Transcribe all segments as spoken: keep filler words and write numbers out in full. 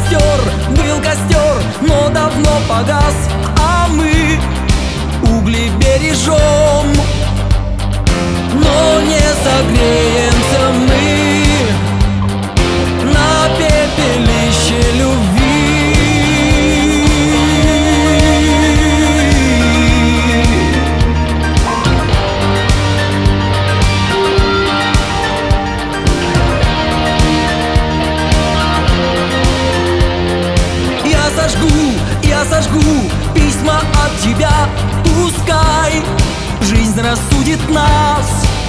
костер, был костер, но давно погас, а мы угли бережем, но не согреемся мы на пепелище любви. Я сожгу, я сожгу письма от тебя, пускай жизнь рассудит нас.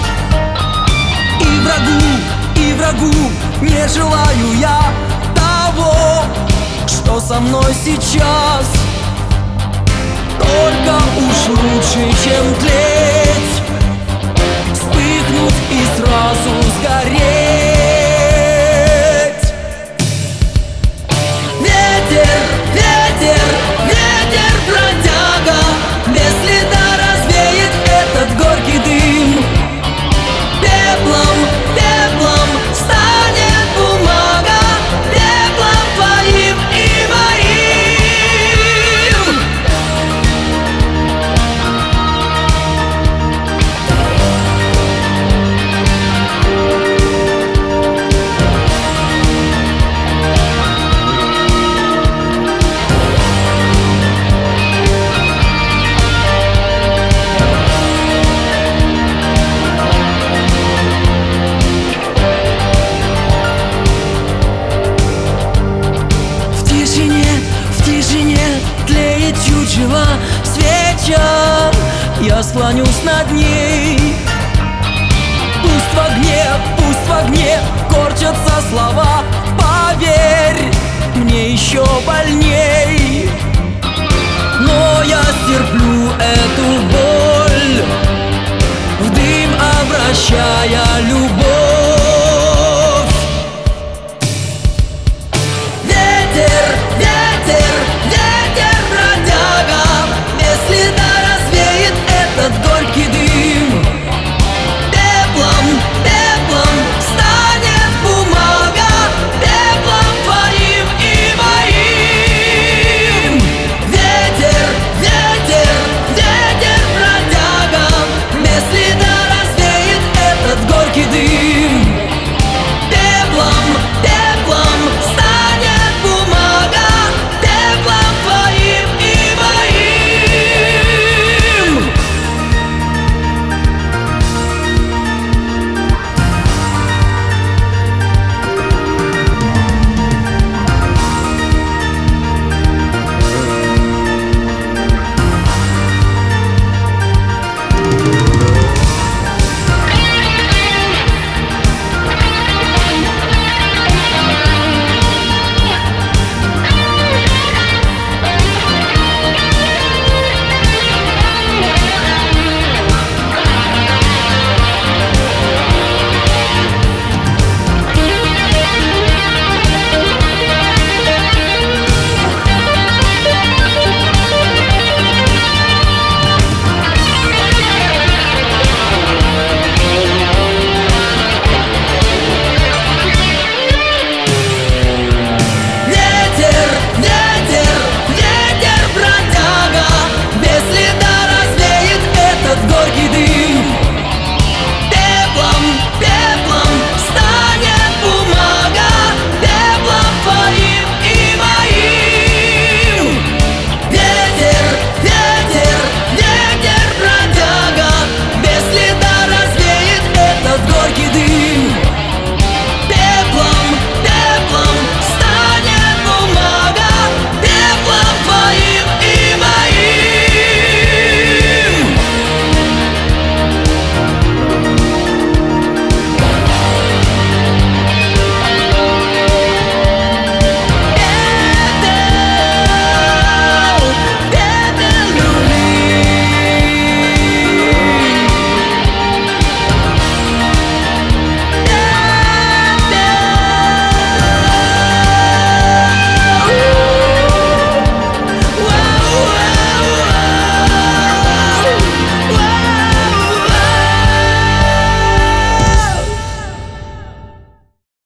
И врагу, и врагу не желаю я того, что со мной сейчас. Только уж лучше, чем тлеть, вспыхнуть и сразу сгореть. Ветер, ветер, ветер, бродяга, без следа развеет этот горький дым. Пеплом, пеплом станет бумага, пеплом твоим и моим. Тлеет чучело свеча, я склонюсь над ней. Пусть в огне, пусть в огне корчатся слова, поверь, мне еще больней. Но я стерплю эту боль, в дым обращая любовь.